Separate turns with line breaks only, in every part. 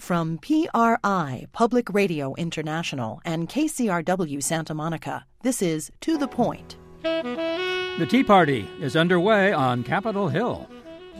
From PRI, Public Radio International, and KCRW Santa Monica, this is To the Point.
The Tea Party is underway on Capitol Hill.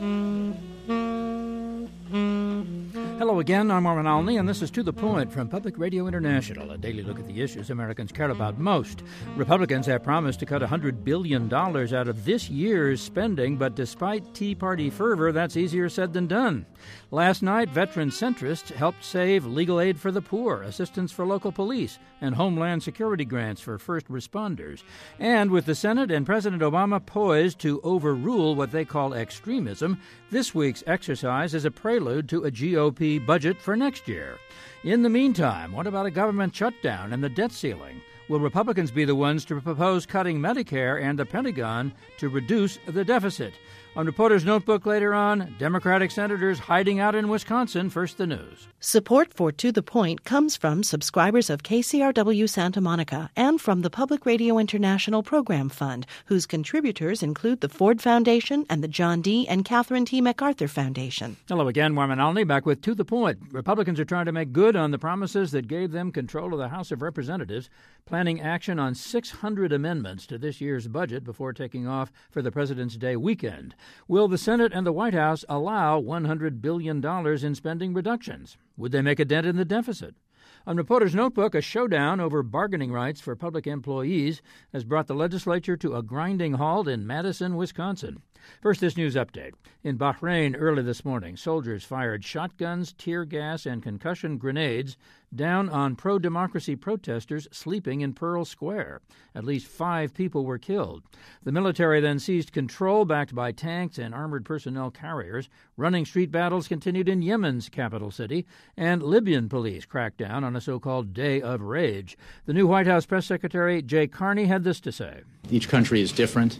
Hello again, I'm Marvin Alney, and this is To the Point from Public Radio International, a daily look at the issues Americans care about most. Republicans have promised to cut $100 billion out of this year's spending, but despite Tea Party fervor, that's easier said than done. Last night, veteran centrists helped save legal aid for the poor, assistance for local police, and homeland security grants for first responders. And with the Senate and President Obama poised to overrule what they call extremism, this week's exercise is a prelude to a GOP budget for next year. In the meantime, what about a government shutdown and the debt ceiling? Will Republicans be the ones to propose cutting Medicare and the Pentagon to reduce the deficit? On Reporter's Notebook later on, Democratic senators hiding out in Wisconsin. First, the news.
Support for To the Point comes from subscribers of KCRW Santa Monica and from the Public Radio International Program Fund, whose contributors include the Ford Foundation and the John D. and Catherine T. MacArthur Foundation.
Hello again, Marvin Alney, back with To the Point. Republicans are trying to make good on the promises that gave them control of the House of Representatives, planning action on 600 amendments to this year's budget before taking off for the President's Day weekend. Will the Senate and the White House allow $100 billion in spending reductions? Would they make a dent in the deficit? On Reporter's Notebook, a showdown over bargaining rights for public employees has brought the legislature to a grinding halt in Madison, Wisconsin. First, this news update. In Bahrain early this morning, soldiers fired shotguns, tear gas, and concussion grenades down on pro-democracy protesters sleeping in Pearl Square. At least 5 people were killed. The military then seized control, backed by tanks and armored personnel carriers. Running street battles continued in Yemen's capital city, and Libyan police cracked down on a so-called Day of Rage. The new White House press secretary, Jay Carney, had this to say.
Each country is different.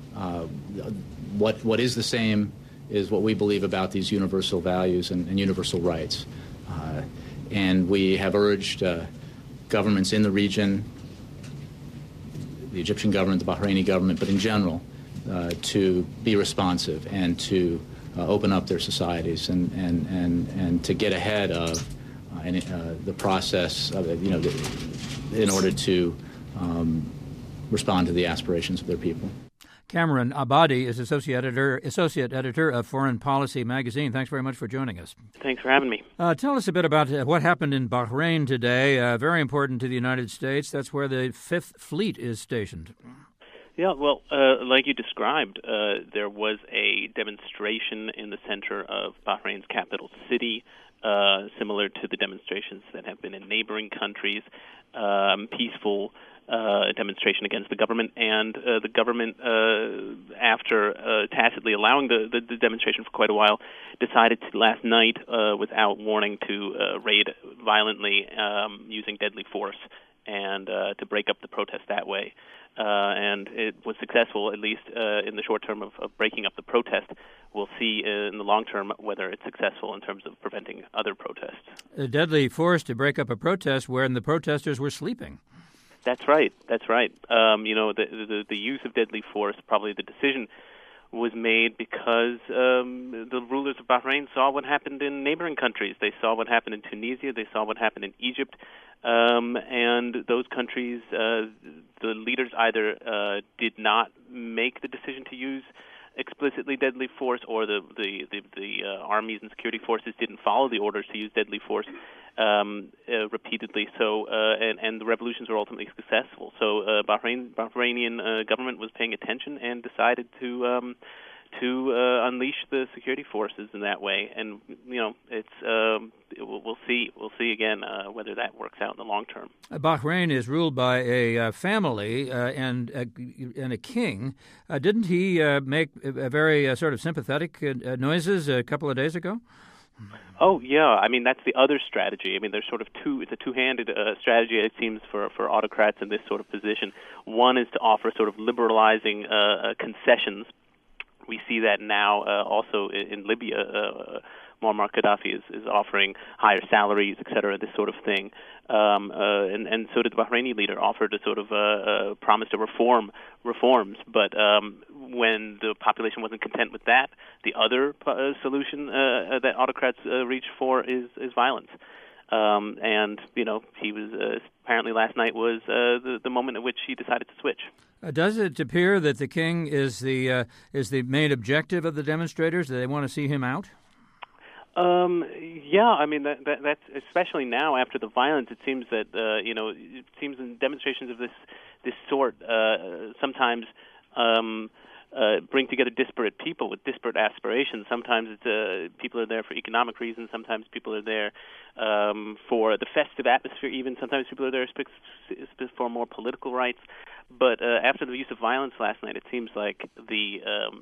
What is the same is what we believe about these universal values and universal rights. And we have urged governments in the region, the Egyptian government, the Bahraini government, but in general, to be responsive and to open up their societies and to get ahead of the process of, in order to respond to the aspirations of their people.
Cameron Abadi is associate editor of Foreign Policy magazine. Thanks very much for joining us.
Thanks for having me.
Tell us a bit about what happened in Bahrain today. Very important to the United States. That's where the Fifth Fleet is stationed.
Yeah, well, like you described, there was a demonstration in the center of Bahrain's capital city, similar to the demonstrations that have been in neighboring countries, peaceful demonstration against the government, and the government, after tacitly allowing the demonstration for quite a while, decided to, last night, without warning, to raid violently using deadly force and to break up the protest that way. And it was successful, at least in the short term, of breaking up the protest. We'll see in the long term whether it's successful in terms of preventing other protests.
A deadly force to break up a protest when the protesters were sleeping.
That's right. The use of deadly force, probably the decision was made because the rulers of Bahrain saw what happened in neighboring countries. They saw what happened in Tunisia. They saw what happened in Egypt. And those countries, the leaders either did not make the decision to use explicitly deadly force, or the armies and security forces didn't follow the orders to use deadly force repeatedly. So and the revolutions were ultimately successful. So Bahrainian government was paying attention and decided to unleash the security forces in that way. And we'll see again whether that works out in the long term.
Bahrain is ruled by a family and a king. Didn't he make a very sort of sympathetic noises a couple of days ago?
Oh, yeah. I mean, that's the other strategy. I mean, there's sort of it's a two-handed strategy, it seems, for autocrats in this sort of position. One is to offer sort of liberalizing concessions. We see that now also in Libya. Muammar Gaddafi is offering higher salaries, et cetera, this sort of thing. And so did the Bahraini leader, offered a sort of promise to reforms. But when the population wasn't content with that, The other solution that autocrats reach for is violence. And he was apparently last night was the moment at which he decided to switch.
Does it appear that the king is the main objective of the demonstrators? Do they want to see him out?
Yeah, I mean that's especially now after the violence. It seems that it seems in demonstrations of this sort sometimes bring together disparate people with disparate aspirations. Sometimes it's people are there for economic reasons. Sometimes people are there for the festive atmosphere. Even sometimes people are there for more political rights. But after the use of violence last night, it seems like the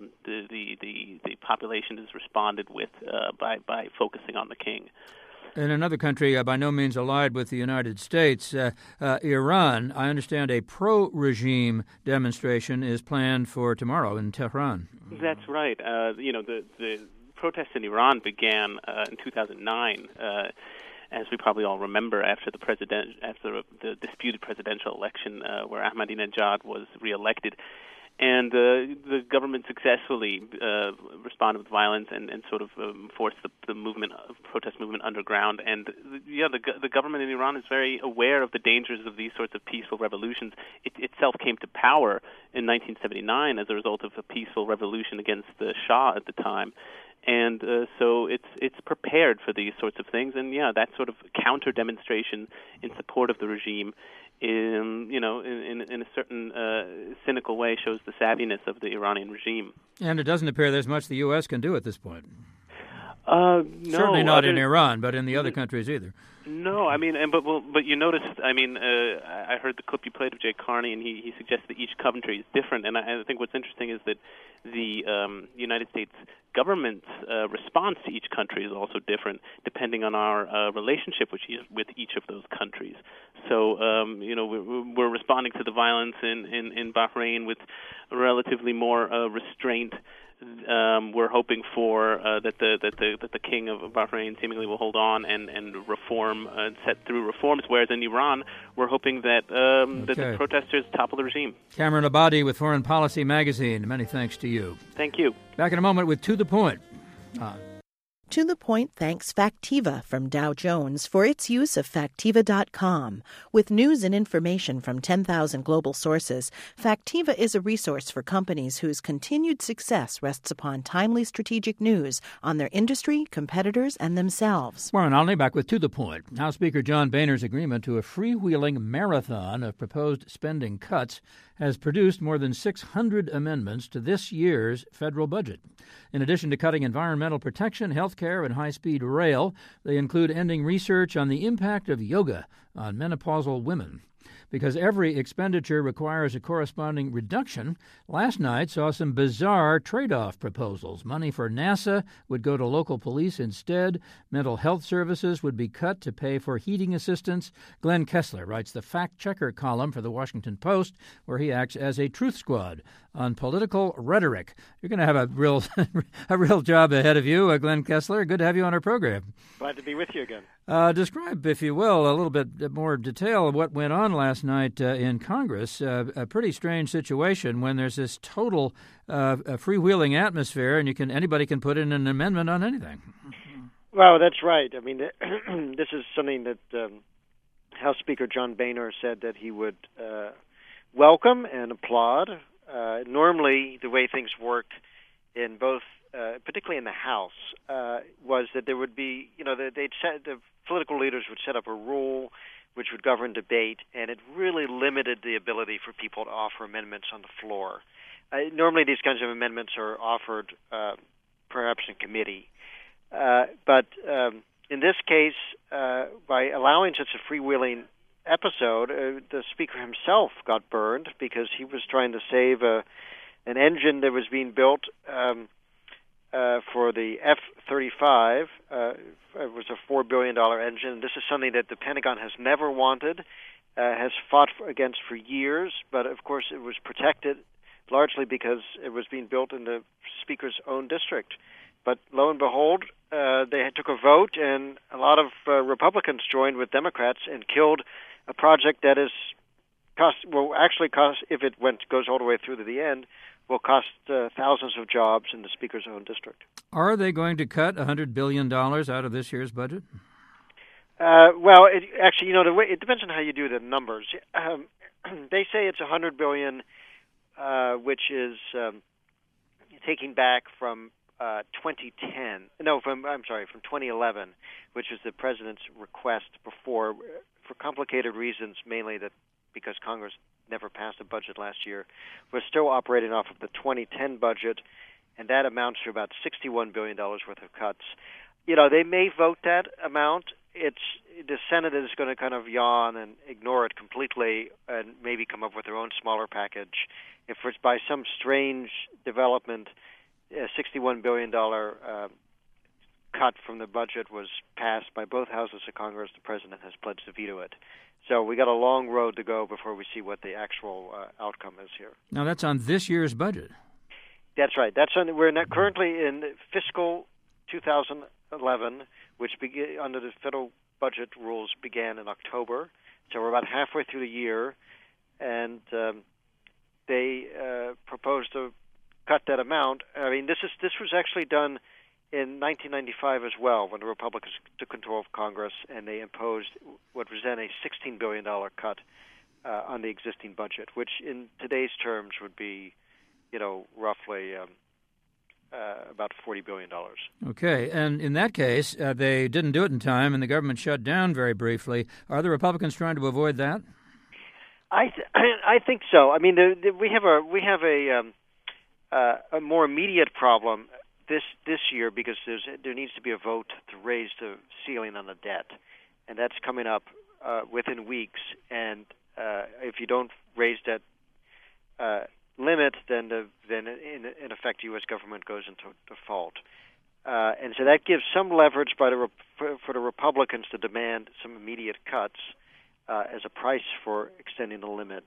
population has responded with by focusing on the king.
In another country by no means allied with the United States, Iran, I understand a pro-regime demonstration is planned for tomorrow in Tehran.
That's right. The protests in Iran began in 2009. As we probably all remember, after the disputed presidential election where Ahmadinejad was reelected, and the government successfully responded with violence and sort of forced the protest movement underground. And the government in Iran is very aware of the dangers of these sorts of peaceful revolutions. It itself came to power in 1979 as a result of a peaceful revolution against the Shah at the time. And so it's prepared for these sorts of things, and that sort of counter demonstration in support of the regime, in a certain cynical way, shows the savviness of the Iranian regime.
And it doesn't appear there's much the U.S. can do at this point.
No,
certainly not in Iran, but in the other countries either.
No, I mean, but you noticed. I mean, I heard the clip you played of Jay Carney, and he suggests that each country is different. And I think what's interesting is that the United States government's response to each country is also different, depending on our relationship with each of those countries. So, we're responding to the violence in Bahrain with relatively more restraint. We're hoping for that the king of Bahrain seemingly will hold on and reform and set through reforms, whereas in Iran we're hoping that that the protesters topple the regime.
Cameron Abadi with Foreign Policy Magazine. Many thanks to you.
Thank you.
Back in a moment with To the Point.
To the Point thanks Factiva from Dow Jones for its use of Factiva.com. With news and information from 10,000 global sources, Factiva is a resource for companies whose continued success rests upon timely strategic news on their industry, competitors, and themselves.
Warren Olney back with To the Point. House Speaker John Boehner's agreement to a freewheeling marathon of proposed spending cuts has produced more than 600 amendments to this year's federal budget. In addition to cutting environmental protection, health care, and high-speed rail, they include ending research on the impact of yoga on menopausal women. Because every expenditure requires a corresponding reduction, last night saw some bizarre trade-off proposals. Money for NASA would go to local police instead. Mental health services would be cut to pay for heating assistance. Glenn Kessler writes the Fact Checker column for the Washington Post, where he acts as a truth squad on political rhetoric. You're going to have a real job ahead of you, Glenn Kessler. Good to have you on our program.
Glad to be with you again.
Describe, if you will, a little bit more detail of what went on last night in Congress. A pretty strange situation when there's this total freewheeling atmosphere, and anybody can put in an amendment on anything.
Well, that's right. I mean, this is something that House Speaker John Boehner said that he would welcome and applaud. Normally, the way things work in both, particularly in the House, was that there would be, the political leaders would set up a rule which would govern debate, and it really limited the ability for people to offer amendments on the floor. Normally, these kinds of amendments are offered perhaps in committee. But in this case, by allowing such a freewheeling episode, the Speaker himself got burned because he was trying to save an engine that was being built for the F-35. It was a $4 billion engine. This is something that the Pentagon has never wanted, has fought against for years, but of course it was protected largely because it was being built in the Speaker's own district. But lo and behold, they took a vote, and a lot of Republicans joined with Democrats and killed a project that is cost, if it goes all the way through to the end, will cost thousands of jobs in the Speaker's own district.
Are they going to cut $100 billion out of this year's budget?
Well, actually, it depends on how you do the numbers. They say it's $100 billion, which is taking back from 2010. No, from 2011, which was the president's request before, for complicated reasons, mainly that because Congress never passed a budget last year. We're still operating off of the 2010 budget, and that amounts to about $61 billion worth of cuts. They may vote that amount. The Senate is going to kind of yawn and ignore it completely and maybe come up with their own smaller package. If it's by some strange development, a $61 billion cut from the budget was passed by both houses of Congress, the president has pledged to veto it. So we got a long road to go before we see what the actual outcome is here.
Now, that's on this year's budget.
That's right. We're currently in fiscal 2011, which under the federal budget rules began in October. So we're about halfway through the year, and they proposed to cut that amount. I mean, this was actually done in 1995 as well, when the Republicans took control of Congress, and they imposed what was then a $16 billion cut on the existing budget, which in today's terms would be, roughly about $40 billion.
Okay, and in that case, they didn't do it in time, and the government shut down very briefly. Are the Republicans trying to avoid that?
I think so. I mean, we have a more immediate problem this year because there needs to be a vote to raise the ceiling on the debt, and that's coming up within weeks. And if you don't raise that limit, then in effect, U.S. government goes into default, and so that gives some leverage for the Republicans to demand some immediate cuts as a price for extending the limit.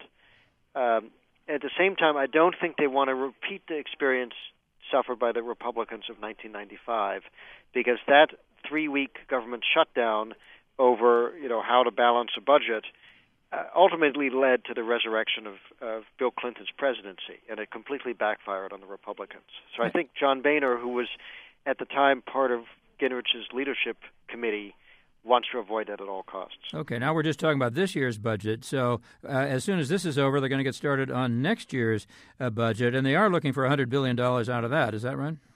At the same time, I don't think they want to repeat the experience suffered by the Republicans of 1995, because that 3-week government shutdown over how to balance a budget ultimately led to the resurrection of Bill Clinton's presidency, and it completely backfired on the Republicans. So I think John Boehner, who was at the time part of Gingrich's leadership committee, wants to avoid that at all costs.
Okay, now we're just talking about this year's budget. So as soon as this is over, they're going to get started on next year's budget, and they are looking for $100 billion out of that. Is that right?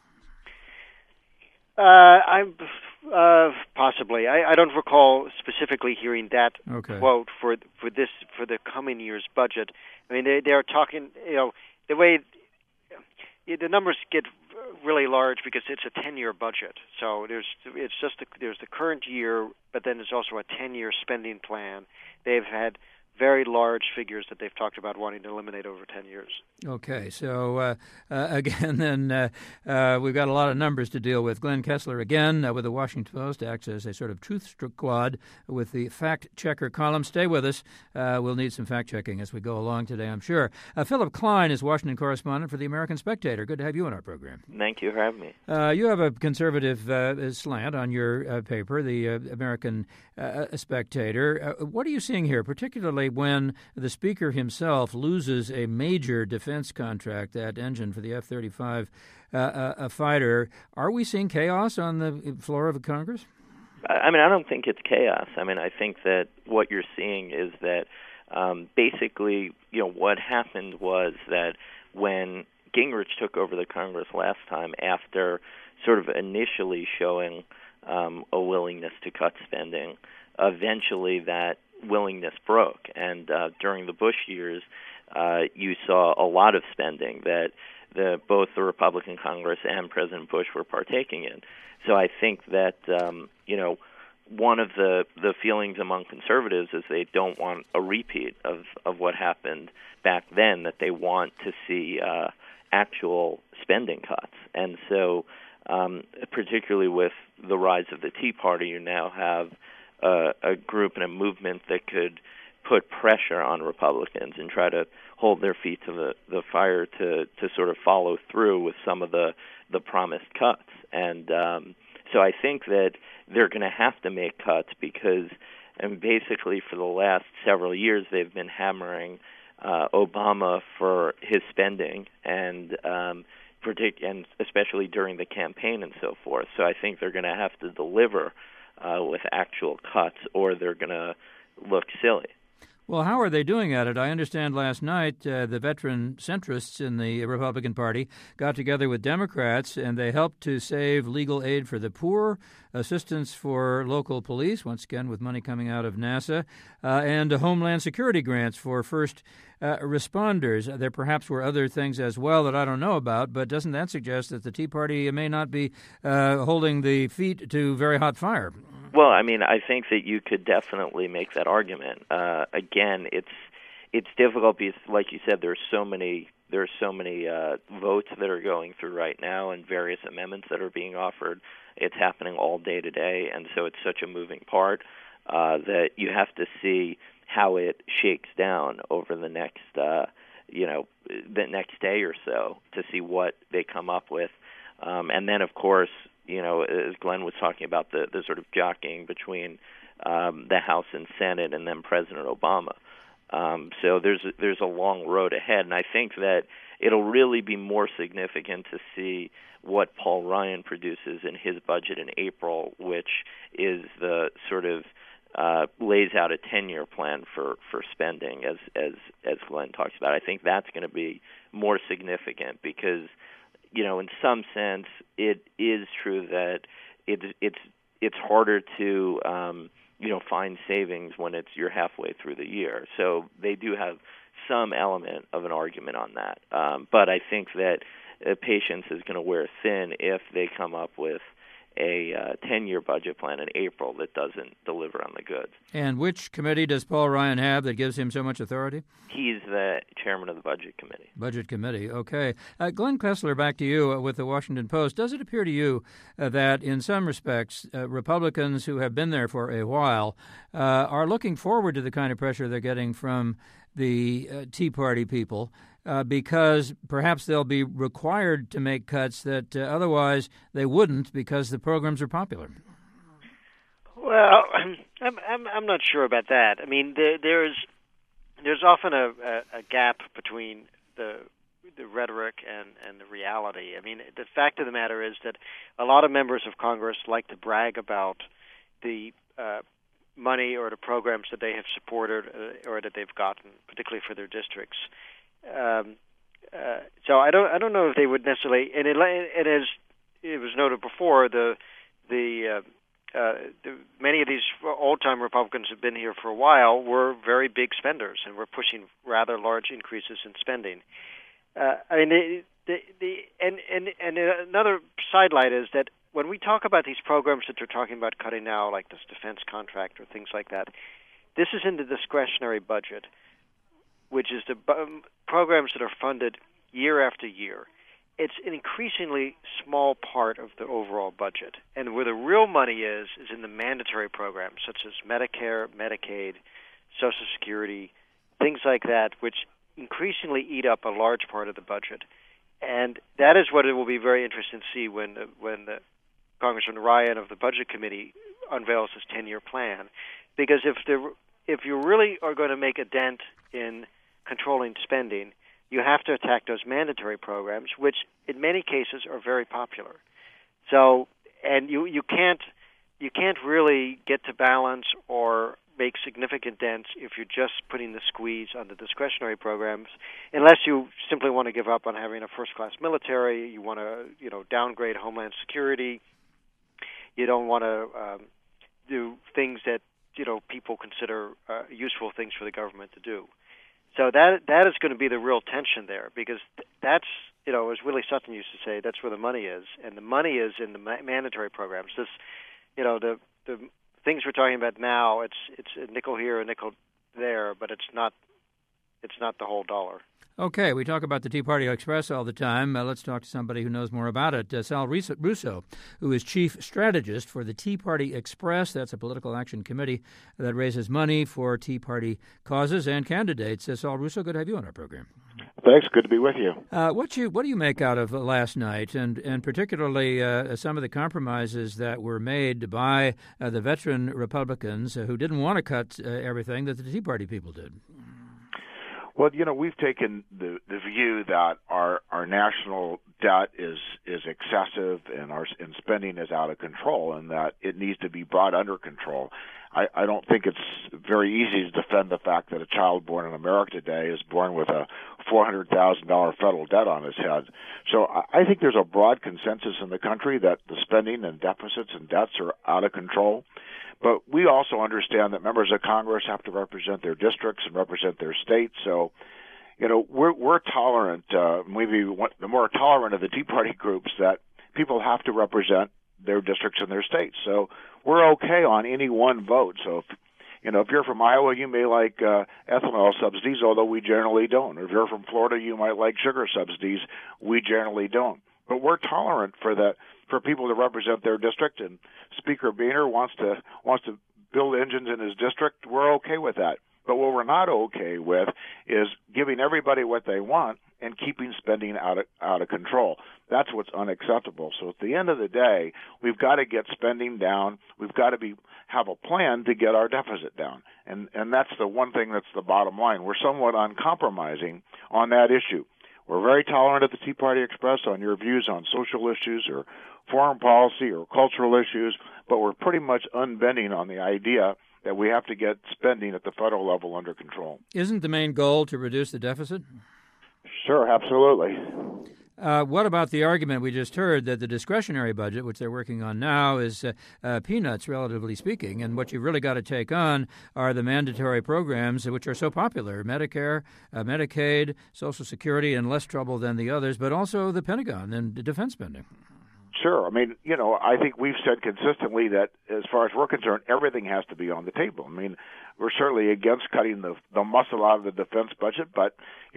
Possibly. I don't recall specifically hearing that quote for the coming year's budget. I mean, they are talking. The way the numbers get really large because it's a 10-year budget. So there's the current year, but then there's also a 10-year spending plan. They've had very large figures that they've talked about wanting to eliminate over 10 years.
Okay, so again, then we've got a lot of numbers to deal with. Glenn Kessler, again, with the Washington Post, acts as a sort of truth squad with the Fact Checker column. Stay with us. We'll need some fact-checking as we go along today, I'm sure. Philip Klein is Washington correspondent for the American Spectator. Good to have you on our program.
Thank you for having me.
You have a conservative slant on your paper, the American Spectator. What are you seeing here, particularly when the Speaker himself loses a major defense contract, that engine for the F-35 fighter? Are we seeing chaos on the floor of Congress?
I mean, I don't think it's chaos. I mean, I think that what you're seeing is that basically, what happened was that when Gingrich took over the Congress last time, after sort of initially showing a willingness to cut spending, eventually that willingness broke. And during the Bush years, you saw a lot of spending that both the Republican Congress and President Bush were partaking in. So I think that, one of the feelings among conservatives is they don't want a repeat of what happened back then, that they want to see actual spending cuts. And so particularly with the rise of the Tea Party, you now have a group and a movement that could put pressure on Republicans and try to hold their feet to the fire to sort of follow through with some of the promised cuts. And so I think that they're going to have to make cuts because, and basically for the last several years, they've been hammering Obama for his spending and especially during the campaign and so forth. So I think they're going to have to deliver with actual cuts, or they're going to look silly.
Well, how are they doing at it? I understand last night the veteran centrists in the Republican Party got together with Democrats, and they helped to save legal aid for the poor, assistance for local police, once again with money coming out of NASA, and Homeland Security grants for first responders. There perhaps were other things as well that I don't know about, but doesn't that suggest that the Tea Party may not be holding the feet to very hot fire?
Well, I mean, I think that you could definitely make that argument. Again, it's difficult because, like you said, there's so many votes that are going through right now and various amendments that are being offered. It's happening all day today, and so it's such a moving part that you have to see how it shakes down over the next the next day or so to see what they come up with, and then of course, as Glenn was talking about, the sort of jockeying between the House and Senate and then President Obama. So there's a long road ahead, and I think that it'll really be more significant to see what Paul Ryan produces in his budget in April, which is the sort of lays out a 10-year plan for spending, as Glenn talks about. I think that's going to be more significant because, in some sense, it is true that it's harder to find savings when you're halfway through the year. So they do have some element of an argument on that. But I think that patience is going to wear thin if they come up with a 10-year budget plan in April that doesn't deliver on the goods.
And which committee does Paul Ryan have that gives him so much authority?
He's the chairman of the Budget Committee.
Budget Committee, okay. Glenn Kessler, back to you with the Washington Post. Does it appear to you that in some respects Republicans who have been there for a while are looking forward to the kind of pressure they're getting from the Tea Party people because perhaps they'll be required to make cuts that otherwise they wouldn't because the programs are popular?
Well, I'm not sure about that. I mean, there's often a gap between the rhetoric and the reality. I mean, the fact of the matter is that a lot of members of Congress like to brag about the money or the programs that they have supported or that they've gotten, particularly for their districts. So I don't know if they would necessarily. And as it was noted before, many of these old-time Republicans who've been here for a while were very big spenders and were pushing rather large increases in spending. And another sidelight is that when we talk about these programs that they're talking about cutting now, like this defense contract or things like that, this is in the discretionary budget, which is the programs that are funded year after year. It's an increasingly small part of the overall budget. And where the real money is in the mandatory programs, such as Medicare, Medicaid, Social Security, things like that, which increasingly eat up a large part of the budget. And that is what it will be very interesting to see when the Congressman Ryan of the Budget Committee unveils his 10-year plan. Because if you really are going to make a dent in controlling spending, you have to attack those mandatory programs, which in many cases are very popular. So, and you can't really get to balance or make significant dents if you're just putting the squeeze on the discretionary programs, unless you simply want to give up on having a first-class military. You want to, downgrade Homeland Security. You don't want to do things that people consider useful things for the government to do. So that is going to be the real tension there, because that's, as Willie Sutton used to say, that's where the money is, and the money is in the mandatory programs. This, the things we're talking about now, it's a nickel here, a nickel there, but it's not the whole dollar.
Okay, we talk about the Tea Party Express all the time. Let's talk to somebody who knows more about it. Sal Russo, who is chief strategist for the Tea Party Express. That's a political action committee that raises money for Tea Party causes and candidates. Sal Russo, good to have you on our program.
Thanks. Good to be with you.
What do you make out of last night, and particularly some of the compromises that were made by the veteran Republicans who didn't want to cut everything that the Tea Party people did?
Well, we've taken the view that our national debt is excessive and spending is out of control, and that it needs to be brought under control. I don't think it's very easy to defend the fact that a child born in America today is born with a $400,000 federal debt on his head. So I think there's a broad consensus in the country that the spending and deficits and debts are out of control. But we also understand that members of Congress have to represent their districts and represent their states. So, we're tolerant, maybe the more tolerant of the Tea Party groups, that people have to represent their districts and their states. So we're okay on any one vote. So if you're from Iowa, you may like ethanol subsidies, although we generally don't. Or if you're from Florida, you might like sugar subsidies. We generally don't. But we're tolerant for people to represent their district. And Speaker Boehner wants to build engines in his district. We're okay with that. But what we're not okay with is giving everybody what they want and keeping spending out of control. That's what's unacceptable. So at the end of the day, we've got to get spending down. We've got to have a plan to get our deficit down. And that's the one thing that's the bottom line. We're somewhat uncompromising on that issue. We're very tolerant at the Tea Party Express on your views on social issues or foreign policy or cultural issues, but we're pretty much unbending on the idea that we have to get spending at the federal level under control.
Isn't the main goal to reduce the deficit?
Sure, absolutely.
What about the argument we just heard that the discretionary budget, which they're working on now, is peanuts, relatively speaking, and what you've really got to take on are the mandatory programs which are so popular, Medicare, Medicaid, Social Security, and less trouble than the others, but also the Pentagon and defense spending?
Sure. I mean, I think we've said consistently that as far as we're concerned, everything has to be on the table. I mean, we're certainly against cutting the muscle out of the defense budget, but,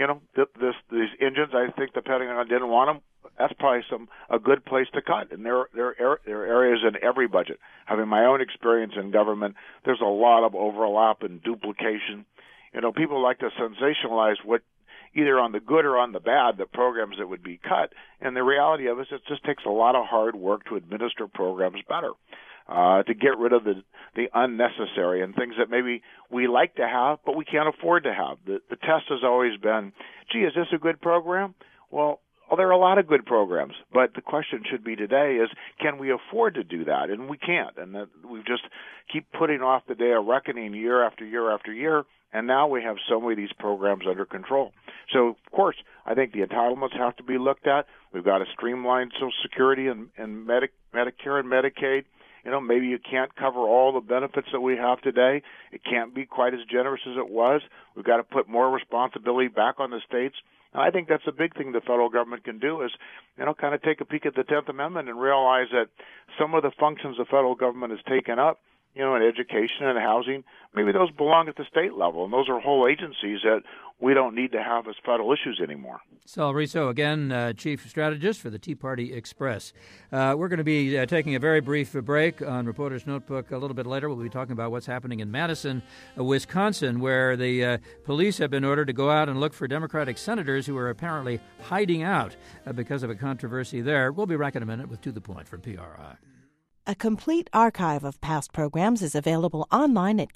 these engines, I think the Pentagon didn't want them. That's probably a good place to cut. And there are areas in every budget. Having my own experience in government, there's a lot of overlap and duplication. People like to sensationalize what either on the good or on the bad, the programs that would be cut. And the reality of it is it just takes a lot of hard work to administer programs better, to get rid of the unnecessary and things that maybe we like to have, but we can't afford to have. The test has always been, gee, is this a good program? Well, there are a lot of good programs, but the question should be today is, can we afford to do that? And we can't. And that we just keep putting off the day of reckoning year after year after year. And now we have so many of these programs under control. So, of course, I think the entitlements have to be looked at. We've got to streamline Social Security and Medicare and Medicaid. Maybe you can't cover all the benefits that we have today. It can't be quite as generous as it was. We've got to put more responsibility back on the states. And I think that's a big thing the federal government can do is, kind of take a peek at the 10th Amendment and realize that some of the functions the federal government has taken up, in education and housing, maybe those belong at the state level, and those are whole agencies that we don't need to have as federal issues anymore.
Sal Riso, again, Chief Strategist for the Tea Party Express. We're going to be taking a very brief break on Reporter's Notebook. A little bit later, we'll be talking about what's happening in Madison, Wisconsin, where the police have been ordered to go out and look for Democratic senators who are apparently hiding out because of a controversy there. We'll be back in a minute with To the Point from PRI.
A complete archive of past programs is available online at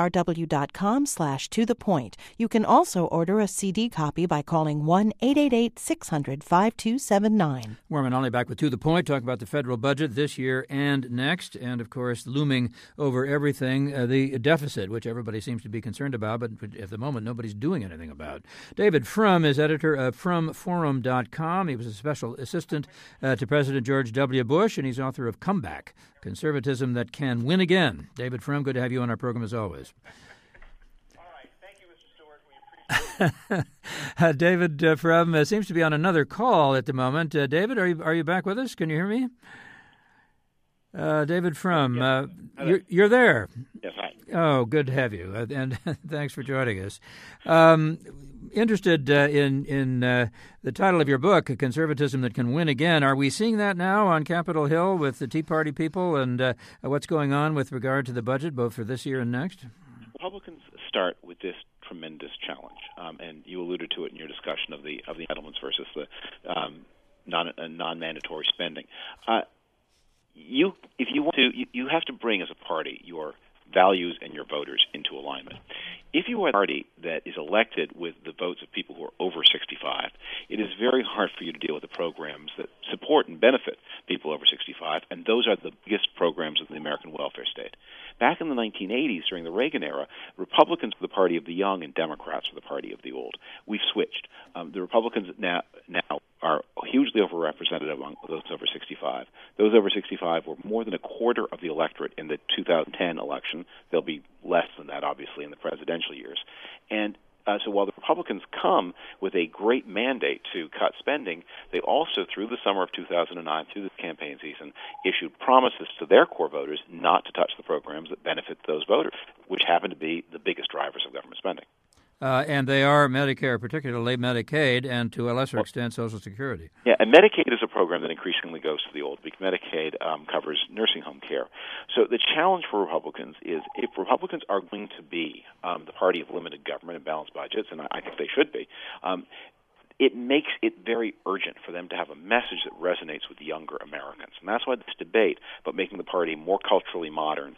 kcrw.com/tothepoint. You can also order a CD copy by calling 1-888-600-5279.
Werman Olney back with To the Point, talking about the federal budget this year and next, and, of course, looming over everything, the deficit, which everybody seems to be concerned about, but at the moment nobody's doing anything about. David Frum is editor of FrumForum.com. He was a special assistant to President George W. Bush, and he's author of Comeback: Conservatism That Can Win Again. David Frum, good to have you on our program as always.
All right. Thank you, Mr. Stewart. We appreciate it.
David Frum seems to be on another call at the moment. David, are you back with us? Can you hear me? David Frum, you're there.
Yes, hi.
Oh, good to have you, and thanks for joining us. Interested in the title of your book, Conservatism That Can Win Again. Are we seeing that now on Capitol Hill with the Tea Party people and what's going on with regard to the budget, both for this year and next?
Republicans start with this tremendous challenge, and you alluded to it in your discussion of the entitlements versus the non-mandatory spending. If you want to, you have to bring as a party your values and your voters into alignment. if you are a party that is elected with the votes of people who are over 65, it is very hard for you to deal with the programs that support and benefit people over 65, and those are the biggest programs of the American welfare state. Back in the 1980s, during the Reagan era, Republicans were the party of the young and Democrats were the party of the old. We've switched. The Republicans now are hugely overrepresented among those over 65. Those over 65 were more than a quarter of the electorate in the 2010 election. They'll be less than that, obviously, in the presidential years. And so while the Republicans come with a great mandate to cut spending, they also, through the summer of 2009, through the campaign season, issued promises to their core voters not to touch the programs that benefit those voters, which happen to be the biggest drivers of government spending.
And they are Medicare, particularly Medicaid, and to a lesser extent, Social Security.
Yeah, and Medicaid is a program that increasingly goes to the old because Medicaid covers nursing home care. So the challenge for Republicans is if Republicans are going to be the party of limited government and balanced budgets, and I think they should be, it makes it very urgent for them to have a message that resonates with younger Americans. And that's why this debate about making the party more culturally modern,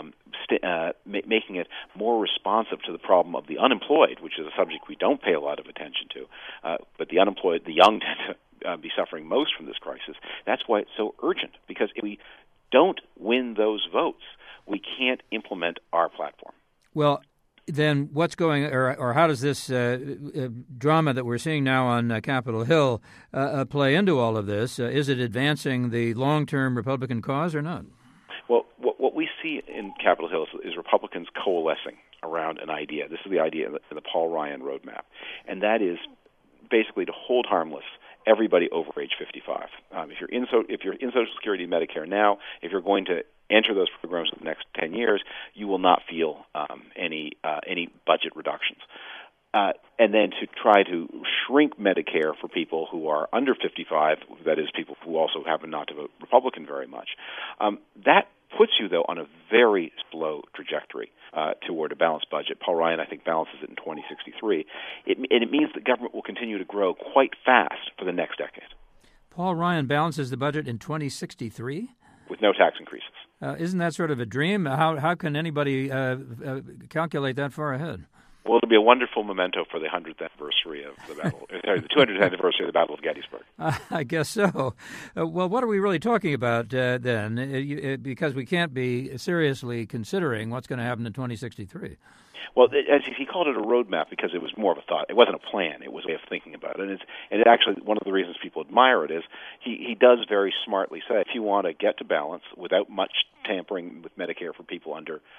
making it more responsive to the problem of the unemployed, which is a subject we don't pay a lot of attention to, but the unemployed, the young tend to be suffering most from this crisis. That's why it's so urgent, because if we don't win those votes, we can't implement our platform.
Well, then what's going, or how does this drama that we're seeing now on Capitol Hill play into all of this? Is it advancing the long-term Republican cause or not?
Well, what we see in Capitol Hill is Republicans coalescing around an idea. This is the idea in the Paul Ryan roadmap, and that is basically to hold harmless everybody over age 55. If you're in Social Security and Medicare now, if you're going to enter those programs in the next 10 years, you will not feel any budget reductions. And then to try to shrink Medicare for people who are under 55, that is, people who also happen not to vote Republican very much, that puts you, though, on a very slow trajectory toward a balanced budget. Paul Ryan, I think, balances it in 2063. It means that government will continue to grow quite fast for the next decade.
Paul Ryan balances the budget in 2063?
With no tax increases.
Isn't that sort of a dream? How can anybody calculate that far ahead?
Well, it'll be a wonderful memento for the 100th anniversary of the battle, the 200th anniversary of the Battle of Gettysburg.
I guess so. Well, what are we really talking about then? Because we can't be seriously considering what's going to happen in 2063.
Well, as he called it a roadmap because it was more of a thought. It wasn't a plan. It was a way of thinking about it. And it actually, one of the reasons people admire it is he does very smartly say, if you want to get to balance without much tampering with Medicare for people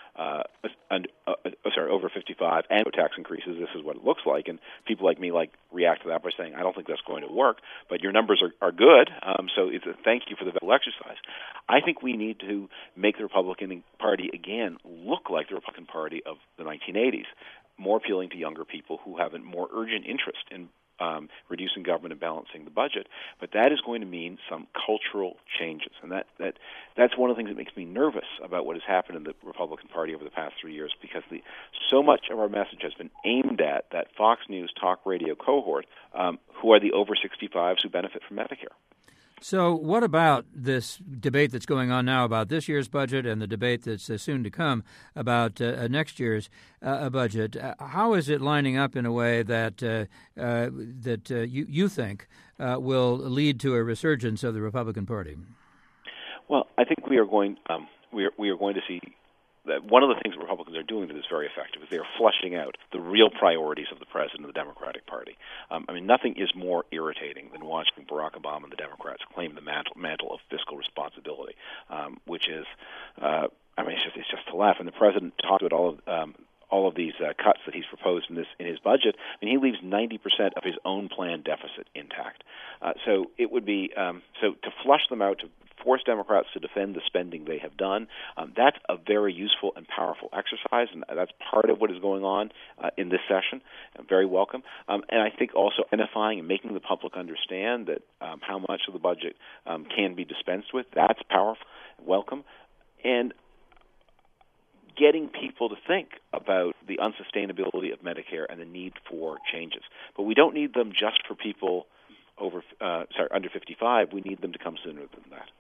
over 55 and no tax increases, this is what it looks like. And people like me react to that by saying, I don't think that's going to work, but your numbers are good, so it's a thank you for the mental exercise. I think we need to make the Republican Party again look like the Republican Party of the 1980s, more appealing to younger people who have a more urgent interest in reducing government and balancing the budget. But that is going to mean some cultural changes, and that's one of the things that makes me nervous about what has happened in the Republican Party over the past 3 years, because so much of our message has been aimed at that Fox News talk radio cohort who are the over 65s who benefit from Medicare.
So what about this debate that's going on now about this year's budget and the debate that's soon to come about next year's budget? How is it lining up in a way that you think will lead to a resurgence of the Republican Party?
Well, I think we are going to see that one of the things that Republicans are doing that is very effective is they are fleshing out the real priorities of the president of the Democratic Party. Nothing is more irritating than watching Barack Obama and the Democrats claim the mantle of fiscal responsibility, which is, it's just to laugh. And the president talked about all of these cuts that he's proposed in his budget, and he leaves 90% of his own planned deficit intact. So it would be to flush them out, to force Democrats to defend the spending they have done. That's a very useful and powerful exercise, and that's part of what is going on in this session. Very welcome. And I think also identifying and making the public understand that how much of the budget can be dispensed with, that's powerful, welcome. And getting people to think about the unsustainability of Medicare and the need for changes. But we don't need them just for people under 55. We need them to come sooner than that.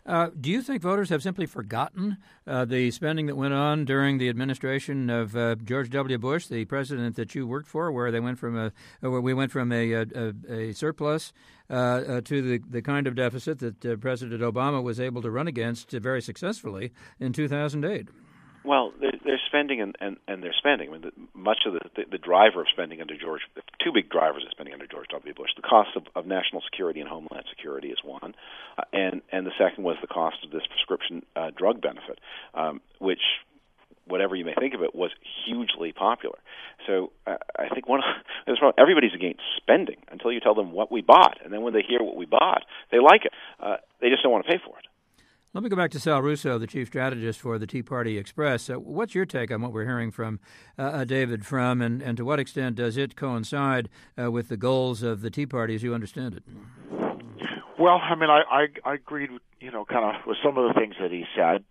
Do you think voters have simply forgotten the spending that went on during the administration of George W. Bush, the president that you worked for, where we went from a surplus to the kind of deficit that President Obama was able to run against very successfully in 2008?
Well, they're spending and they're spending. I mean, much of the driver of spending under two big drivers of spending under George W. Bush. The cost of national security and homeland security is one, and the second was the cost of this prescription drug benefit, which, whatever you may think of it, was hugely popular. So I think everybody's against spending until you tell them what we bought, and then when they hear what we bought, they like it. They just don't want to pay for it.
Let me go back to Sal Russo, the chief strategist for the Tea Party Express. What's your take on what we're hearing from David Frum, and to what extent does it coincide with the goals of the Tea Party as you understand it?
Well, I mean, I agreed, kind of with some of the things that he said.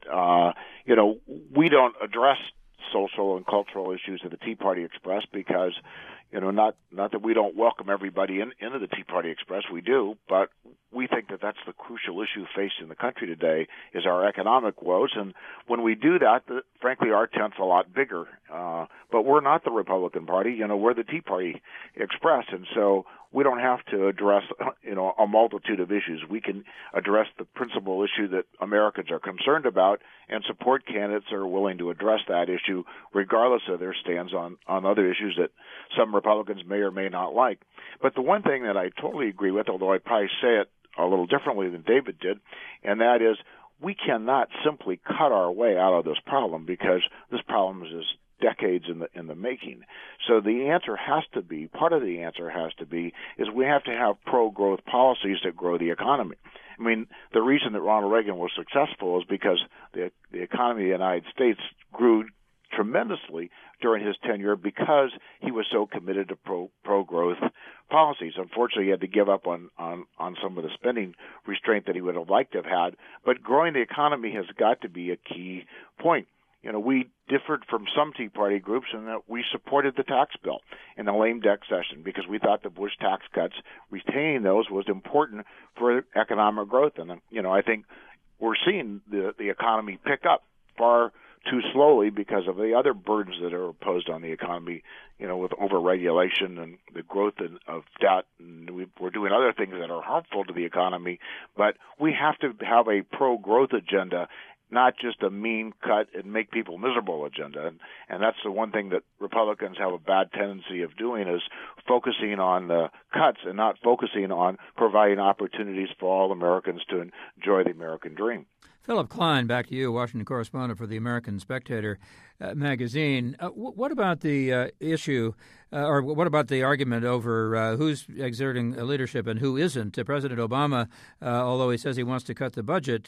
We don't address social and cultural issues of the Tea Party Express because, not that we don't welcome everybody into the Tea Party Express, we do, but we think that that's the crucial issue facing the country today is our economic woes. And when we do that, frankly, our tent's a lot bigger. But we're not the Republican Party. We're the Tea Party Express. And so we don't have to address, a multitude of issues. We can address the principal issue that Americans are concerned about and support candidates that are willing to address that issue regardless of their stands on other issues that some Republicans may or may not like. But the one thing that I totally agree with, although I'd probably say it a little differently than David did, and that is we cannot simply cut our way out of this problem because this problem is decades in the making. So the answer has to be, part of the answer has to be, is we have to have pro-growth policies that grow the economy. I mean, the reason that Ronald Reagan was successful is because the economy of the United States grew tremendously during his tenure because he was so committed to pro-growth policies. Unfortunately, he had to give up on some of the spending restraint that he would have liked to have had, but growing the economy has got to be a key point. We differed from some Tea Party groups in that we supported the tax bill in the lame duck session because we thought the Bush tax cuts, retaining those, was important for economic growth. And, I think we're seeing the economy pick up far too slowly because of the other burdens that are imposed on the economy, with overregulation and the growth of debt. And we're doing other things that are harmful to the economy. But we have to have a pro-growth agenda, not just a mean cut and make people miserable agenda. And that's the one thing that Republicans have a bad tendency of doing, is focusing on the cuts and not focusing on providing opportunities for all Americans to enjoy the American dream.
Philip Klein, back to you, Washington correspondent for the American Spectator magazine. What about the issue, or what about the argument over who's exerting leadership and who isn't? President Obama, although he says he wants to cut the budget,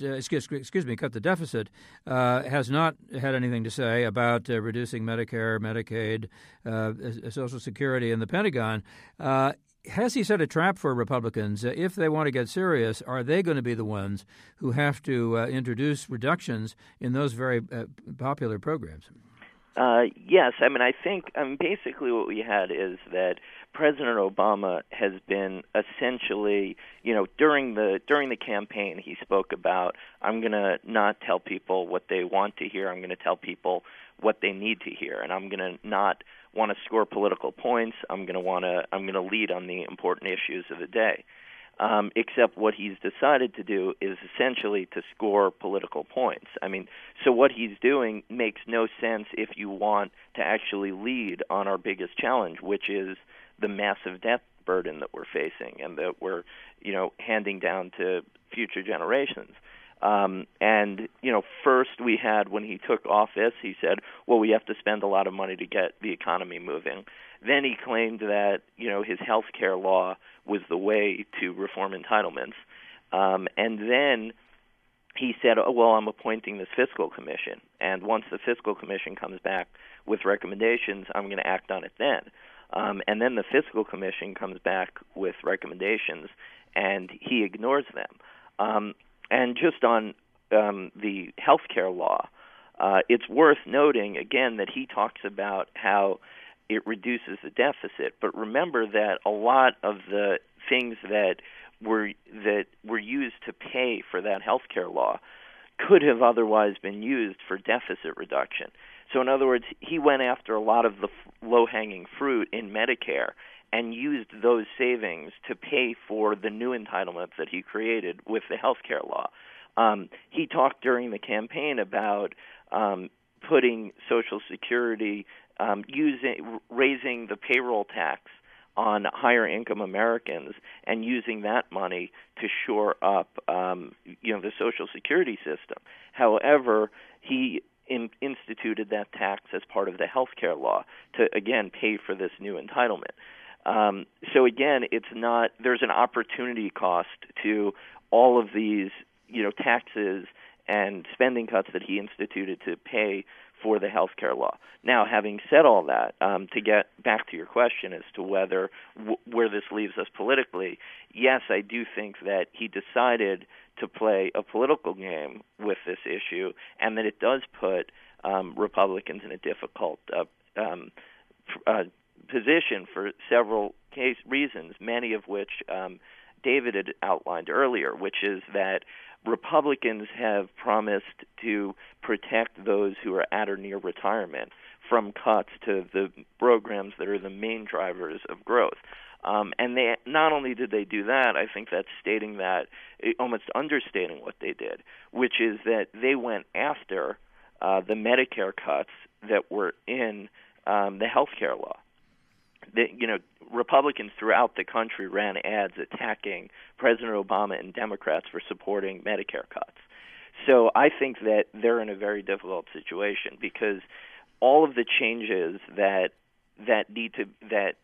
cut the deficit, has not had anything to say about reducing Medicare, Medicaid, Social Security, and the Pentagon. Has he set a trap for Republicans? If they want to get serious, are they going to be the ones who have to introduce reductions in those very popular programs?
Yes. I think basically what we had is that President Obama has been essentially, during the campaign, he spoke about, I'm going to not tell people what they want to hear. I'm going to tell people what they need to hear, and I'm going to not want to score political points. I'm going to lead on the important issues of the day. Except what he's decided to do is essentially to score political points. So what he's doing makes no sense if you want to actually lead on our biggest challenge, which is the massive debt burden that we're facing and that we're, handing down to future generations. First we had, when he took office, he said, well, we have to spend a lot of money to get the economy moving. Then he claimed that, his health care law was the way to reform entitlements. And then he said, oh, well, I'm appointing this fiscal commission. And once the fiscal commission comes back with recommendations, I'm going to act on it then. And then the fiscal commission comes back with recommendations, and he ignores them. And just on the health care law, it's worth noting, again, that he talks about how it reduces the deficit. But remember that a lot of the things that were used to pay for that health care law could have otherwise been used for deficit reduction. So in other words, he went after a lot of the low-hanging fruit in Medicare and used those savings to pay for the new entitlements that he created with the health care law. He talked during the campaign about putting Social Security, raising the payroll tax on higher income Americans and using that money to shore up, the Social Security system. However, he instituted that tax as part of the health care law to, again, pay for this new entitlement. So again, there's an opportunity cost to all of these, taxes and spending cuts that he instituted to pay for the health care law. Now, having said all that, to get back to your question as to whether where this leaves us politically, yes, I do think that he decided to play a political game with this issue, and that it does put Republicans in a difficult position for several reasons, many of which David had outlined earlier, which is that Republicans have promised to protect those who are at or near retirement from cuts to the programs that are the main drivers of growth. And they not only did they do that, I think that's stating that, almost understating what they did, which is that they went after the Medicare cuts that were in the health care law. Republicans throughout the country ran ads attacking President Obama and Democrats for supporting Medicare cuts. So I think that they're in a very difficult situation because all of the changes that need to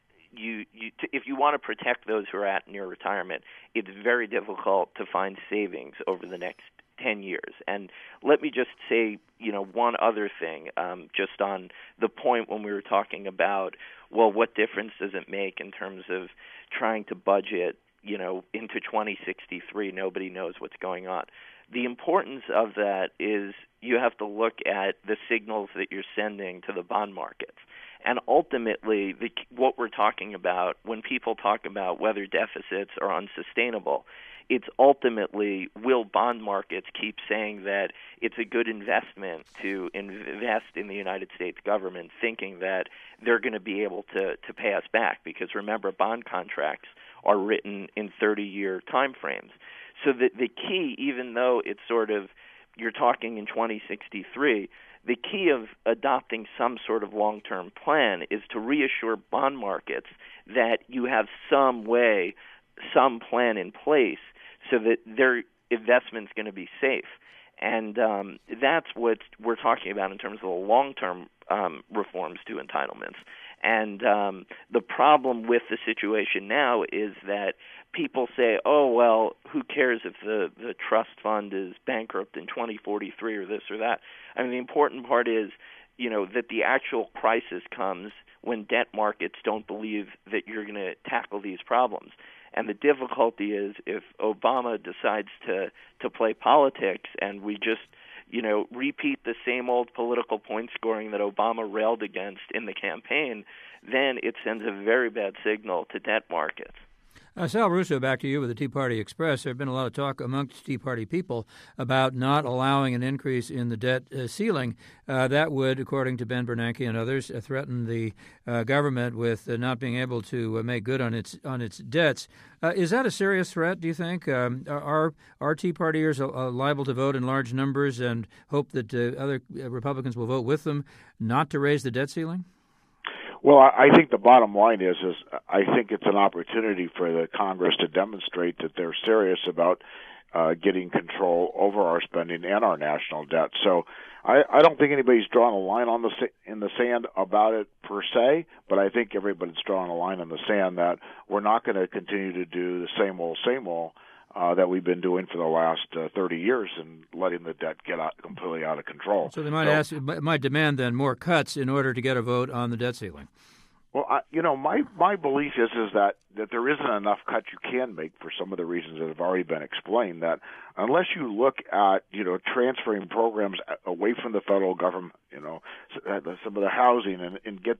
if you want to protect those who are at near retirement, it's very difficult to find savings over the next 10 years. And let me just say, one other thing, just on the point when we were talking about, well, what difference does it make in terms of trying to budget, into 2063? Nobody knows what's going on. The importance of that is you have to look at the signals that you're sending to the bond markets. And ultimately, what we're talking about when people talk about whether deficits are unsustainable, it's ultimately, will bond markets keep saying that it's a good investment to invest in the United States government, thinking that they're going to be able to pay us back? Because remember, bond contracts are written in 30-year time frames. So the key, even though it's sort of, you're talking in 2063, the key of adopting some sort of long-term plan is to reassure bond markets that you have some plan in place so that their investment's going to be safe. And that's what we're talking about in terms of the long-term reforms to entitlements. And the problem with the situation now is that people say, oh, well, who cares if the trust fund is bankrupt in 2043 or this or that? I mean, the important part is, that the actual crisis comes when debt markets don't believe that you're going to tackle these problems. And the difficulty is if Obama decides to play politics and we just, repeat the same old political point scoring that Obama railed against in the campaign, then it sends a very bad signal to debt markets.
Sal Russo, back to you with the Tea Party Express. There have been a lot of talk amongst Tea Party people about not allowing an increase in the debt ceiling. That would, according to Ben Bernanke and others, threaten the government with not being able to make good on its debts. Is that a serious threat, do you think? Are Tea Partiers liable to vote in large numbers and hope that other Republicans will vote with them not to raise the debt ceiling?
Well, I think the bottom line is I think it's an opportunity for the Congress to demonstrate that they're serious about getting control over our spending and our national debt. So I don't think anybody's drawn a line in the sand about it per se, but I think everybody's drawn a line in the sand that we're not going to continue to do the same old that we've been doing for the last 30 years and letting the debt get completely out of control.
So they might demand then more cuts in order to get a vote on the debt ceiling.
Well, my belief is that there isn't enough cuts you can make for some of the reasons that have already been explained. That unless you look at transferring programs away from the federal government, some of the housing and get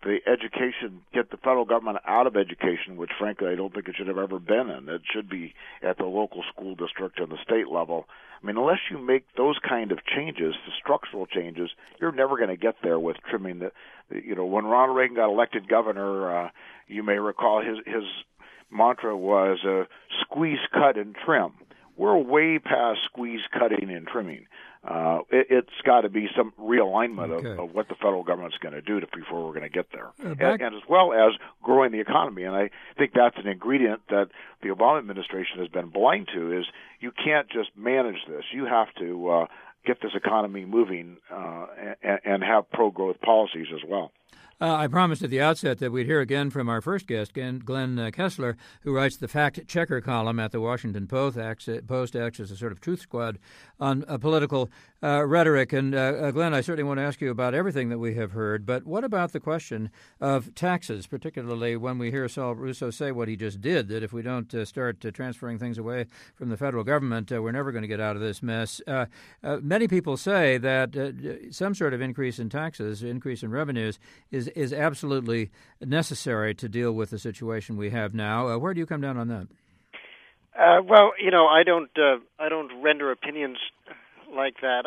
the education, get the federal government out of education, which frankly I don't think it should have ever been in. It should be at the local school district and the state level. I mean, unless you make those kind of changes, the structural changes, you're never going to get there with trimming the when Ronald Reagan got elected governor, you may recall his mantra was squeeze, cut, and trim. We're way past squeeze, cutting, and trimming. It's got to be some realignment of what the federal government's going to do before we're going to get there, and as well as growing the economy. And I think that's an ingredient that the Obama administration has been blind to, is you can't just manage this. You have to get this economy moving and have pro-growth policies as well.
I promised at the outset that we'd hear again from our first guest, Glenn Kessler, who writes the fact-checker column at the Washington Post, acts as a sort of truth squad on political rhetoric. And, Glenn, I certainly want to ask you about everything that we have heard, but what about the question of taxes, particularly when we hear Saul Russo say what he just did, that if we don't start transferring things away from the federal government, we're never going to get out of this mess. Many people say that some sort of increase in taxes, increase in revenues, is absolutely necessary to deal with the situation we have now. Where do you come down on that?
Well, I don't render opinions like that.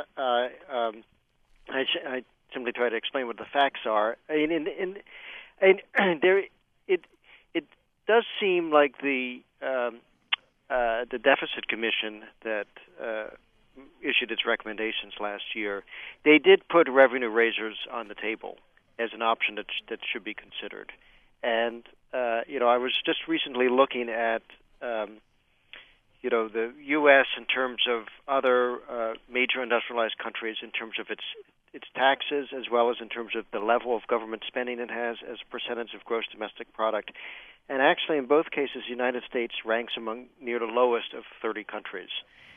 I simply try to explain what the facts are. It does seem like the Deficit Commission that issued its recommendations last year, they did put revenue raisers on the table as an option that should be considered. And, I was just recently looking at, the U.S. in terms of other major industrialized countries in terms of its taxes, as well as in terms of the level of government spending it has as a percentage of gross domestic product. And actually, in both cases, the United States ranks among near the lowest of 30 countries.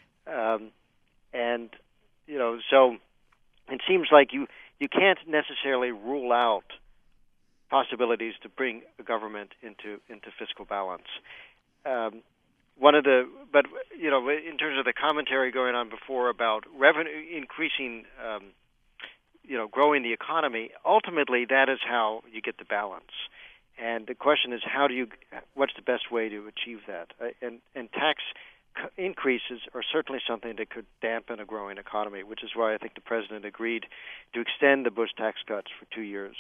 So it seems like you can't necessarily rule out possibilities to bring a government into fiscal balance. In terms of the commentary going on before about revenue increasing, growing the economy, ultimately that is how you get the balance. And the question is, what's the best way to achieve that? And tax increases are certainly something that could dampen a growing economy, which is why I think the president agreed to extend the Bush tax cuts for 2 years.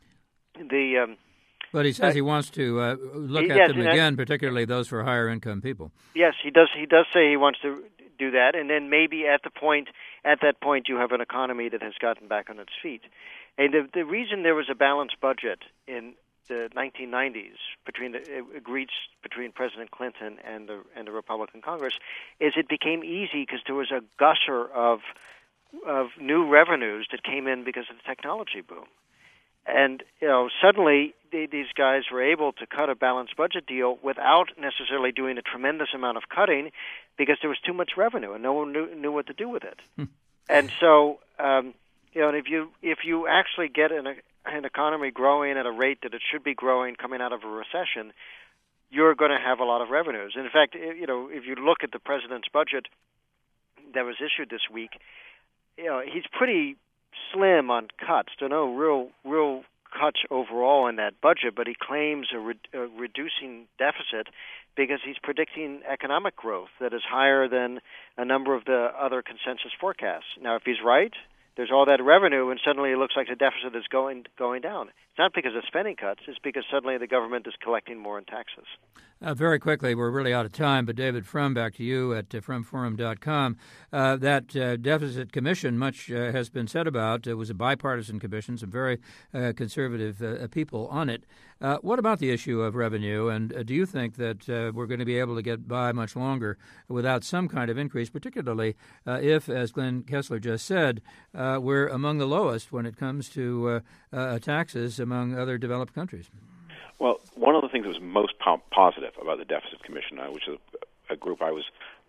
But he says he wants to look at them again, particularly those for higher income people.
Yes, he does. He does say he wants to do that, and then maybe at that point, you have an economy that has gotten back on its feet. And the reason there was a balanced budget in the 1990s agreed between President Clinton and the Republican Congress is it became easy because there was a gusher of new revenues that came in because of the technology boom. And suddenly these guys were able to cut a balanced budget deal without necessarily doing a tremendous amount of cutting because there was too much revenue and no one knew what to do with it. And so, and if you actually get an economy growing at a rate that it should be growing coming out of a recession, you're going to have a lot of revenues. And in fact, if you look at the president's budget that was issued this week, he's pretty slim on cuts. There are no real cuts overall in that budget, but he claims a reducing deficit because he's predicting economic growth that is higher than a number of the other consensus forecasts. Now, if he's right, there's all that revenue, and suddenly it looks like the deficit is going down. It's not because of spending cuts. It's because suddenly the government is collecting more in taxes.
Very quickly, we're really out of time, but David Frum, back to you at frumforum.com. That deficit commission, much has been said about. It was a bipartisan commission, some very conservative people on it. What about the issue of revenue, and do you think that we're going to be able to get by much longer without some kind of increase, particularly if, as Glenn Kessler just said, we're among the lowest when it comes to taxes among other developed countries?
Well, one of the things that was most positive about the Deficit Commission, which is a group I was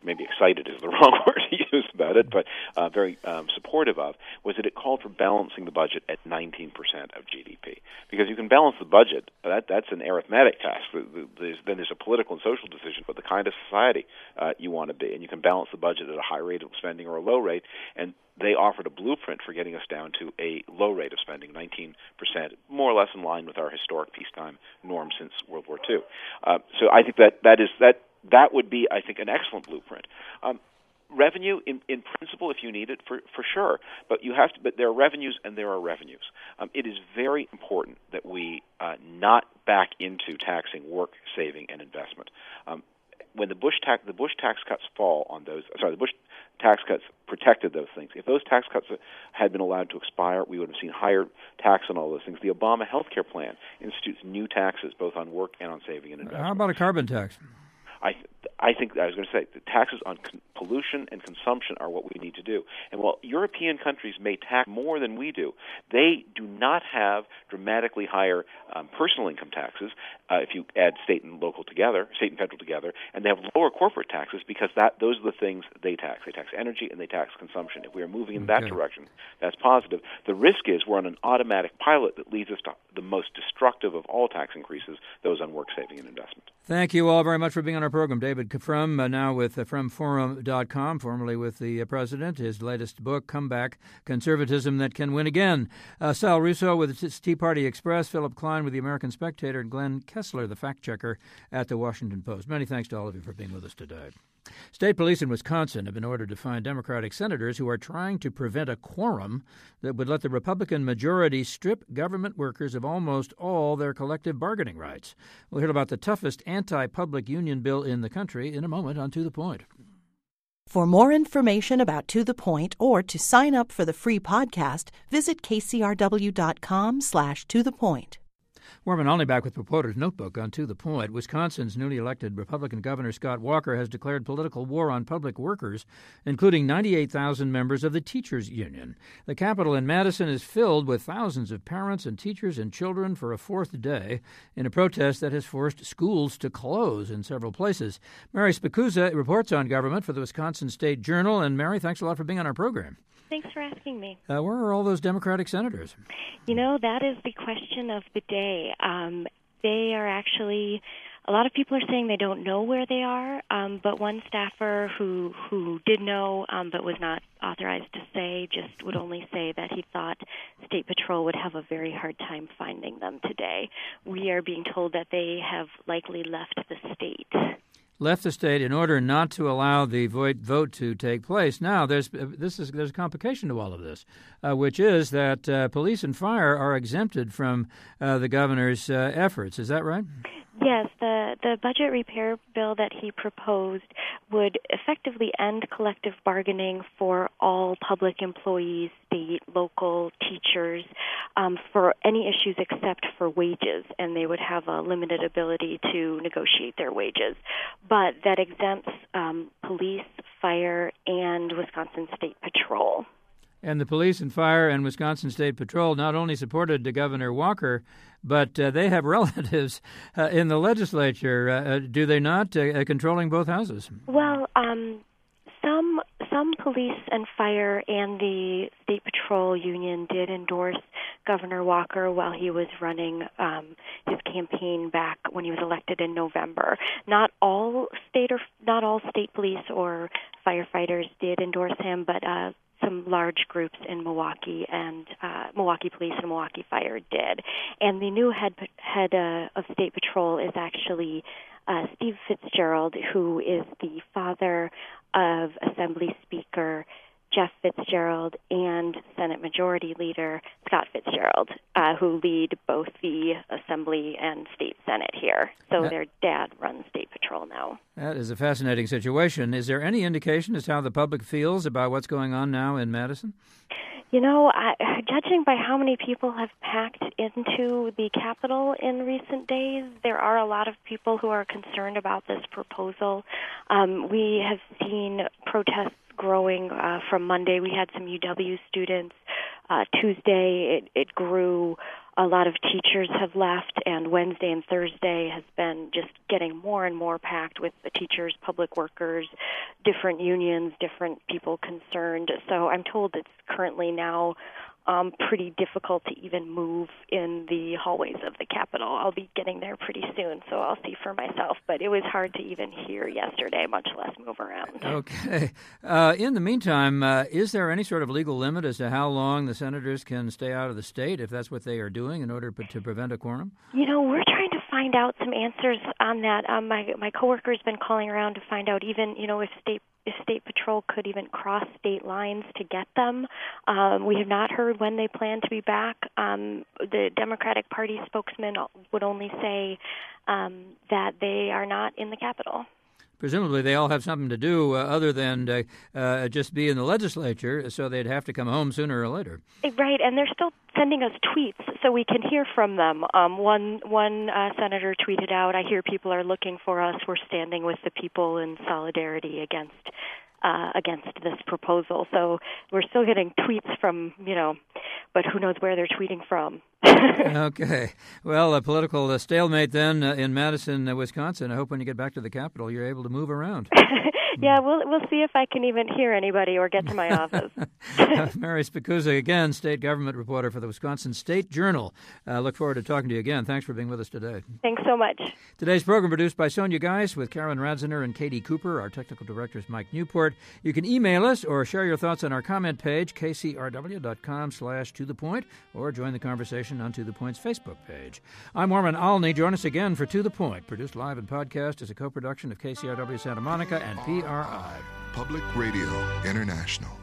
maybe excited is the wrong word to use about it, but very supportive of, was that it called for balancing the budget at 19% of GDP. Because you can balance the budget, that's an arithmetic task. Then there's a political and social decision about the kind of society you want to be, and you can balance the budget at a high rate of spending or a low rate, and they offered a blueprint for getting us down to a low rate of spending, 19%, more or less in line with our historic peacetime norm since World War II. So I think that would be, I think, an excellent blueprint. Revenue, in principle, if you need it, for sure. But but there are revenues and there are revenues. It is very important that we not back into taxing work, saving, and investment. When the Bush tax cuts fall on those, the Bush tax cuts protected those things. If those tax cuts had been allowed to expire, we would have seen higher tax on all those things. The Obama health care plan institutes new taxes both on work and on saving and investment.
How about a carbon tax?
I think I was going to say the taxes on pollution and consumption are what we need to do. And while European countries may tax more than we do, they do not have dramatically higher personal income taxes if you add state and federal together, and they have lower corporate taxes because those are the things they tax. They tax energy and they tax consumption. If we are moving in that direction, that's positive. The risk is we're on an automatic pilot that leads us to the most destructive of all tax increases, those on work, saving, and investment.
Thank you all very much for being on our program. David Frum, now with FrumForum.com, formerly with the president. His latest book, Comeback, Conservatism That Can Win Again. Sal Russo with the Tea Party Express, Philip Klein with the American Spectator, and Glenn Kessler, the fact-checker at the Washington Post. Many thanks to all of you for being with us today. State police in Wisconsin have been ordered to find Democratic senators who are trying to prevent a quorum that would let the Republican majority strip government workers of almost all their collective bargaining rights. We'll hear about the toughest anti-public union bill in the country in a moment on To the Point.
For more information about To the Point or to sign up for the free podcast, visit kcrw.com/tothepoint.
Warren Olney back with Reporter's Notebook on To the Point. Wisconsin's newly elected Republican Governor Scott Walker has declared political war on public workers, including 98,000 members of the teachers' union. The Capitol in Madison is filled with thousands of parents and teachers and children for a fourth day in a protest that has forced schools to close in several places. Mary Spicuzza reports on government for the Wisconsin State Journal. And Mary, thanks a lot for being on our program.
Thanks for asking me.
Where are all those Democratic senators?
You know, that is the question of the day. They are actually, a lot of people are saying they don't know where they are, but one staffer who did know but was not authorized to say just would only say that he thought State Patrol would have a very hard time finding them today. We are being told that they have likely left the state.
Left the state in order not to allow the vote to take place. Now, there's a complication to all of this, which is that police and fire are exempted from the governor's efforts. Is that right?
Yes, the budget repair bill that he proposed would effectively end collective bargaining for all public employees, state, local, teachers, for any issues except for wages, and they would have a limited ability to negotiate their wages. But that exempts police, fire, and Wisconsin State Patrol.
And the police and fire and Wisconsin State Patrol not only supported Governor Walker, but they have relatives in the legislature, do they not, controlling both houses?
Well, some police and fire and the State Patrol Union did endorse Governor Walker while he was running his campaign back when he was elected in November. Not all state police or firefighters did endorse him, but some large groups in Milwaukee and Milwaukee Police and Milwaukee Fire did. And the new head of State Patrol is actually Steve Fitzgerald, who is the father of Assembly Speaker Jeff Fitzgerald and Senate Majority Leader Scott Fitzgerald, who lead both the Assembly and State Senate here. So their dad runs State Patrol now.
That is a fascinating situation. Is there any indication as to how the public feels about what's going on now in Madison?
You know, judging by how many people have packed into the Capitol in recent days, there are a lot of people who are concerned about this proposal. We have seen protests growing from Monday. We had some UW students. Tuesday, it grew a lot of teachers have left, and Wednesday and Thursday has been just getting more and more packed with the teachers, public workers, different unions, different people concerned. So I'm told it's currently now pretty difficult to even move in the hallways of the Capitol. I'll be getting there pretty soon, so I'll see for myself. But it was hard to even hear yesterday, much less move around.
Okay. In the meantime, is there any sort of legal limit as to how long the senators can stay out of the state, if that's what they are doing, in order to prevent a quorum?
You know, we're trying to find out some answers on that. My coworker's been calling around to find out even, if State Patrol could even cross state lines to get them. We have not heard when they plan to be back. The Democratic Party spokesman would only say that they are not in the Capitol.
Presumably they all have something to do other than just be in the legislature, so they'd have to come home sooner or later.
Right, and they're still sending us tweets so we can hear from them. One senator tweeted out, "I hear people are looking for us. We're standing with the people in solidarity against this proposal." So we're still getting tweets from, but who knows where they're tweeting from.
Okay. Well, a political stalemate then in Madison, Wisconsin. I hope when you get back to the Capitol, you're able to move around.
Yeah, we'll see if I can even hear anybody or get to my office.
Mary Spicuzza, again, state government reporter for the Wisconsin State Journal. Look forward to talking to you again. Thanks for being with us today.
Thanks so much.
Today's program produced by Sonia Geis with Karen Radziner and Katie Cooper. Our technical director is Mike Newport. You can email us or share your thoughts on our comment page, kcrw.com/tothepoint, or join the conversation on To The Point's Facebook page. I'm Norman Alney. Join us again for To The Point, produced live and podcast as a co-production of KCRW Santa Monica and PRI.
Public Radio International.